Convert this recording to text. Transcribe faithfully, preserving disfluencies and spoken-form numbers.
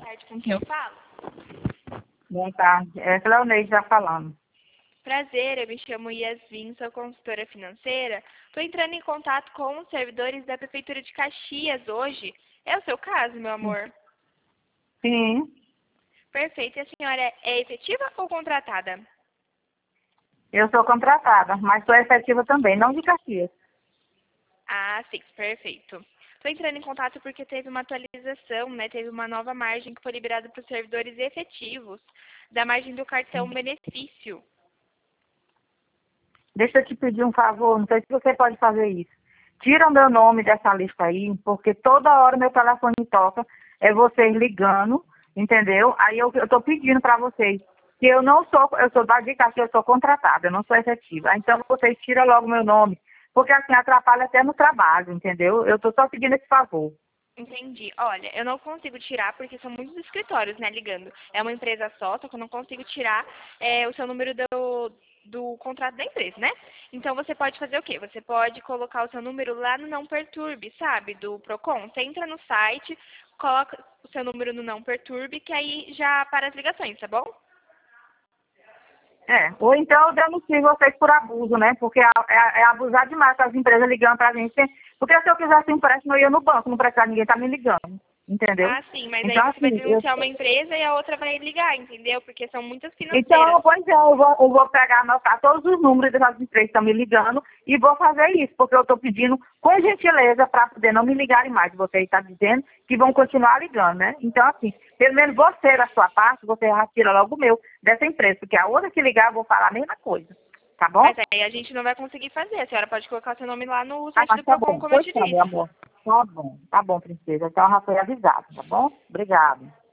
tarde, com quem eu falo? Boa tarde. É Cleoneide já falando. Prazer, eu me chamo Yasmin, sou consultora financeira. Estou entrando em contato com os servidores da Prefeitura de Caxias hoje. É o seu caso, meu amor? Sim, Perfeito. E a senhora é efetiva ou contratada? eu sou contratada, mas sou efetiva também, não de Caxias. Ah, sim, perfeito. Estou entrando em contato porque teve uma atualização, né? Teve uma nova margem que foi liberada para os servidores efetivos, da margem do cartão benefício. Deixa eu te pedir um favor, não sei se você pode fazer isso. Tira o meu nome dessa lista aí, porque toda hora meu telefone toca, é vocês ligando, entendeu? Aí eu estou pedindo para vocês, que eu não sou, eu sou da de Caxias, eu sou contratada, eu não sou efetiva. Então vocês tiram logo meu nome, porque assim atrapalha até no trabalho, entendeu? Eu estou só pedindo esse favor. Entendi. Olha, eu não consigo tirar porque são muitos escritórios, né, ligando. É uma empresa só, só que eu não consigo tirar é, o seu número do, do contrato da empresa, né? Então você pode fazer o quê? Você pode colocar o seu número lá no Não Perturbe, sabe? Do Procon. Você entra no site, coloca o seu número no Não Perturbe, que aí já para as ligações, tá bom? É, ou então eu denuncio vocês por abuso, né? Porque é, é, é abusar demais as empresas ligando pra gente. Porque se eu quisesse um empréstimo, eu ia no banco, não precisava ninguém tá me ligando, entendeu? Ah, sim, mas aí Então, você vai assim, eu, denunciar uma empresa e a outra vai ligar, entendeu? Porque são muitas financeiras. então, pois é, eu vou, eu vou pegar, anotar todos os números dessas empresas que estão me ligando e vou fazer isso, porque eu estou pedindo com gentileza para poder não me ligarem mais. Você está dizendo que vão continuar ligando, né? Então, assim, pelo menos você, da sua parte, você já tira logo o meu dessa empresa, porque a outra que ligar eu vou falar a mesma coisa, tá bom? Mas aí a gente não vai conseguir fazer. A senhora pode colocar seu nome lá no Ah, site mas do tá Procon, bom. como eu Pois te tá, meu disse. amor. Tá bom, tá bom, princesa. Então já foi avisado, tá bom? Obrigada.